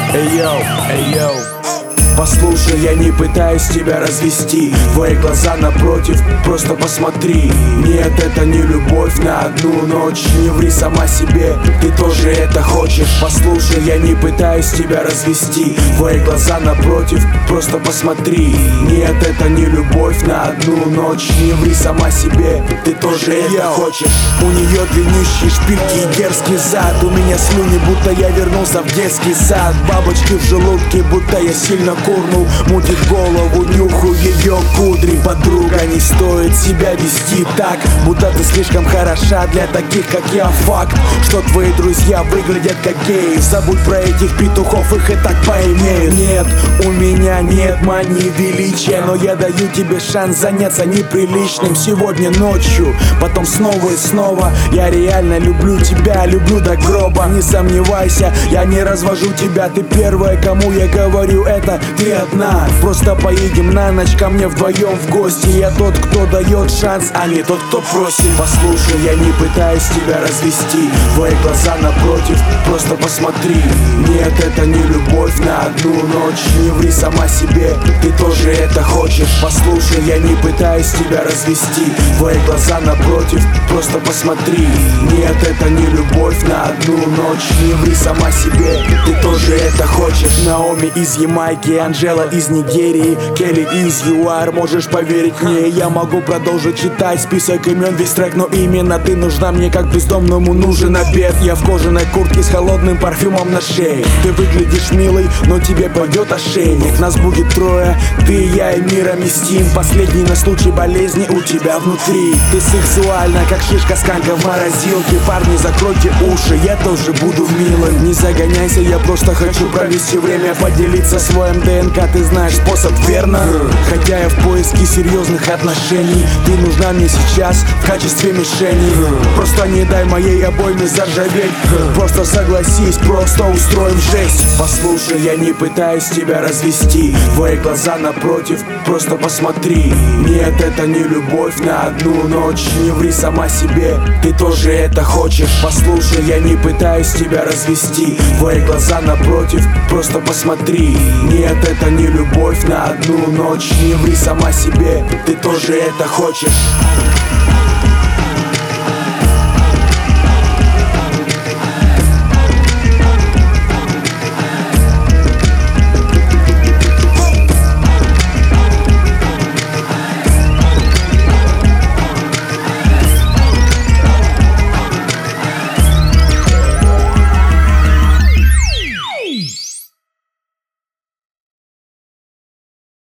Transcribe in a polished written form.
эй йоу. Послушай, я не пытаюсь тебя развести. Твои глаза напротив, просто посмотри. Нет, это не любовь на одну ночь. Не ври сама себе, ты тоже это хочешь. Послушай, я не пытаюсь тебя развести. Твои глаза напротив, просто посмотри. Нет, это не любовь на одну ночь. Не ври сама себе, ты тоже это хочешь. У нее длиннющие шпильки и дерзкий зад. У меня слюни, будто я вернулся в детский сад. Бабочки в желудке, будто я сильно курнул. Мутит голову, нюхаю ее кудри. Подруга, не стоит себя вести так, будто ты слишком хороша для таких, как я. Факт, что твои друзья выглядят как геи. Забудь про этих петухов, их и так поимеют. Нет, у меня нет мании величия, но я даю тебе шанс заняться неприличным сегодня ночью, потом снова и снова. Я реально люблю тебя, люблю до гроба. Не сомневайся, я не развожу тебя. Ты первая, кому я говорю это. Ты одна, просто поедем на ночь ко мне вдвоем в гости. Я тот, кто дает шанс, а не тот, кто просит. Послушай, я не пытаюсь тебя развести. Твои глаза напротив, просто посмотри. Нет, это не любовь на одну ночь. Не ври сама себе, ты тоже это хочешь. Послушай, я не пытаюсь тебя развести. Твои глаза напротив, просто посмотри. Нет, это не любовь на одну ночь. Не ври сама себе, ты тоже это хочешь. Наоми из Ямайки, Анжела из Нигерии, Келли из ЮАР. Можешь поверить мне, я могу продолжить читать список имен, весь трек. Но именно ты нужна мне, как бездомному нужен обед. Я в кожаной куртке с холодным парфюмом на шее. Ты выглядишь милой, но тебе пойдет ошейник. Нас будет трое, ты, я и мир вместим. Последний на случай болезни у тебя внутри. Ты сексуальна, как шишка сканка в морозилке. Парни, закройте уши, я тоже буду милым. Не загоняйся, я просто хочу провести время, поделиться своим ДНК, ты знаешь способ, верно? Хотя я в поиске серьезных отношений, ты нужна мне сейчас в качестве мишени. Просто не дай моей обойме заржаветь. Просто согласись, просто устроим жесть. Послушай, я не пытаюсь тебя развести. Твои глаза напротив, просто посмотри. Нет, это не любовь на одну ночь. Не ври сама себе, ты тоже это хочешь. Послушай, я не пытаюсь тебя развести. Твои глаза напротив, просто посмотри. Нет, это не любовь на одну ночь. Не ври сама себе, ты тоже это хочешь.